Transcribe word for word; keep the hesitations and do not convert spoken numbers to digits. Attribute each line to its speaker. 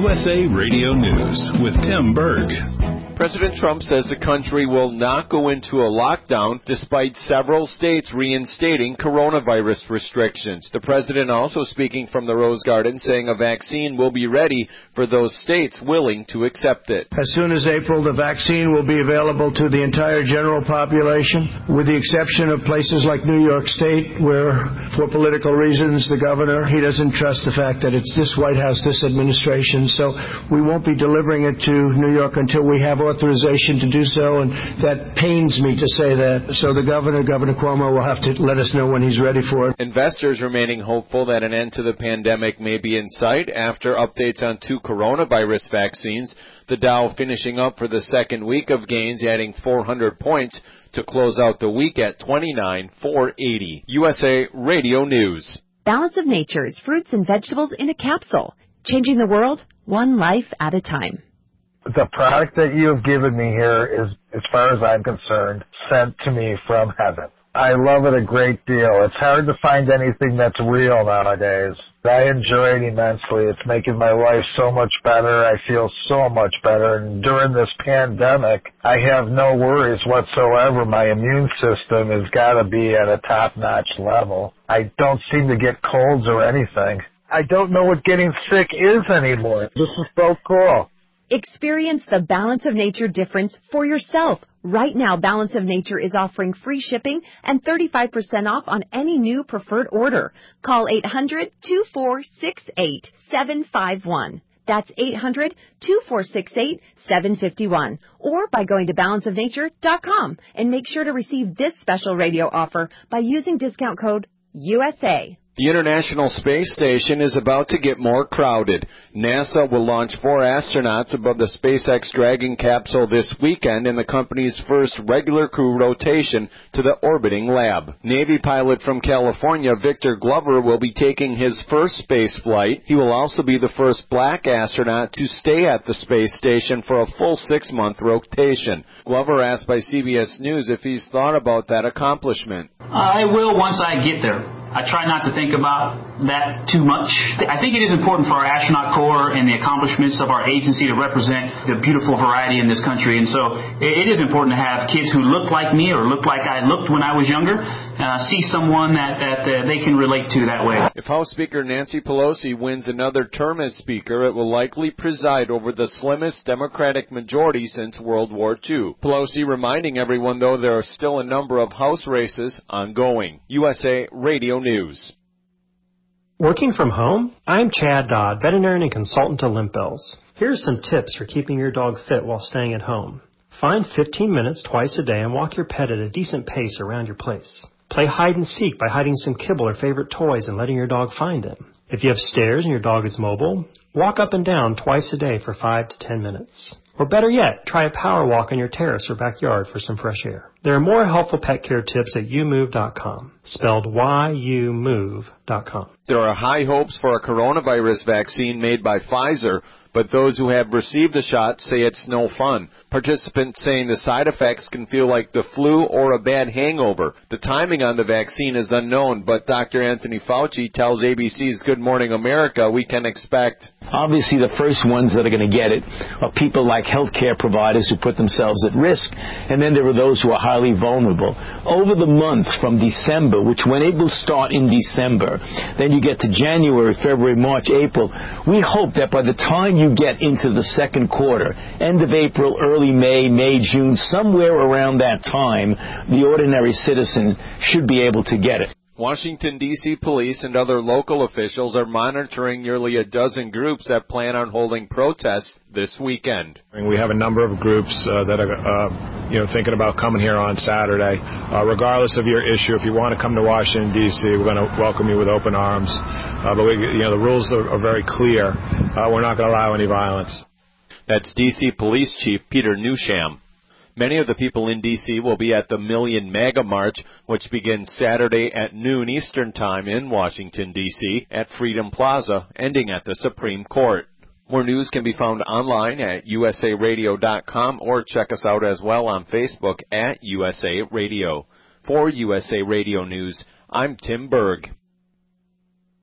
Speaker 1: S A Radio News with Tim Berg.
Speaker 2: President Trump says the country will not go into a lockdown despite several states reinstating coronavirus restrictions. The president also speaking from the Rose Garden saying a vaccine will be ready for those states willing to accept it.
Speaker 3: As soon as April, the vaccine will be available to the entire general population, with the exception of places like New York State, where, for political reasons, the governor, he doesn't trust the fact that it's this White House, this administration. So we won't be delivering it to New York until we have authorization to do so, and that pains me to say that. So the governor, Governor Cuomo, will have to let us know when he's ready for it.
Speaker 2: Investors remaining hopeful that an end to the pandemic may be in sight after updates on two coronavirus vaccines. The Dow finishing up for the second week of gains, adding four hundred points to close out the week at twenty-nine thousand four hundred eighty. U S A Radio News.
Speaker 4: Balance of Nature's fruits and vegetables in a capsule, changing the world one life at a time.
Speaker 5: The product that you have given me here is, as far as I'm concerned, sent to me from heaven. I love it a great deal. It's hard to find anything that's real nowadays. I enjoy it immensely. It's making my life so much better. I feel so much better. And during this pandemic, I have no worries whatsoever. My immune system has got to be at a top-notch level. I don't seem to get colds or anything. I don't know what getting sick is anymore. This is so cool.
Speaker 4: Experience the Balance of Nature difference for yourself. Right now, Balance of Nature is offering free shipping and thirty-five percent off on any new preferred order. Call eight hundred, two four six eight, seven five one. That's eight hundred, two four six eight, seven five one. Or by going to balance of nature dot com and make sure to receive this special radio offer by using discount code U S A.
Speaker 2: The International Space Station is about to get more crowded. NASA will launch four astronauts above the SpaceX Dragon capsule this weekend in the company's first regular crew rotation to the orbiting lab. Navy pilot from California, Victor Glover, will be taking his first space flight. He will also be the first black astronaut to stay at the space station for a full six-month rotation. Glover asked by C B S News if he's thought about that accomplishment.
Speaker 6: I will once I get there. I try not to think about that too much. I think it is important for our astronaut corps and the accomplishments of our agency to represent the beautiful variety in this country. And so it is important to have kids who look like me or look like I looked when I was younger, uh, see someone that, that uh, they can relate to that way.
Speaker 2: If House Speaker Nancy Pelosi wins another term as Speaker, it will likely preside over the slimmest Democratic majority since World War Two. Pelosi reminding everyone, though, there are still a number of House races ongoing. U S A Radio News.
Speaker 7: Working from home? I'm Chad Dodd, veterinarian and consultant to Limp Bells. Here's some tips for keeping your dog fit while staying at home. Find fifteen minutes twice a day and walk your pet at a decent pace around your place. Play hide and seek by hiding some kibble or favorite toys and letting your dog find them. If you have stairs and your dog is mobile, walk up and down twice a day for five to ten minutes. Or better yet, try a power walk on your terrace or backyard for some fresh air. There are more helpful pet care tips at you move dot com, spelled Y U move dot com.
Speaker 2: There are high hopes for a coronavirus vaccine made by Pfizer, but those who have received the shot say it's no fun. Participants saying the side effects can feel like the flu or a bad hangover. The timing on the vaccine is unknown, but Doctor Anthony Fauci tells A B C's Good Morning America we can expect.
Speaker 8: Obviously, the first ones that are going to get it are people like healthcare providers who put themselves at risk, and then there are those who are highly vulnerable. Over the months from December, which when it will start in December, then you get to January, February, March, April, we hope that by the time you get into the second quarter, end of April, early May, May, June, somewhere around that time, the ordinary citizen should be able to get it.
Speaker 2: Washington, D C police and other local officials are monitoring nearly a dozen groups that plan on holding protests this weekend.
Speaker 9: We have a number of groups uh, that are, uh, you know, thinking about coming here on Saturday. Uh, regardless of your issue, if you want to come to Washington, D C, we're going to welcome you with open arms. Uh, but we, you know, the rules are, are very clear. Uh, we're not going to allow any violence.
Speaker 2: That's D C Police Chief Peter Newsham. Many of the people in D C will be at the Million MAGA March, which begins Saturday at noon Eastern Time in Washington, D C, at Freedom Plaza, ending at the Supreme Court. More news can be found online at U S A radio dot com or check us out as well on Facebook at U S A Radio. For U S A Radio News, I'm Tim Berg.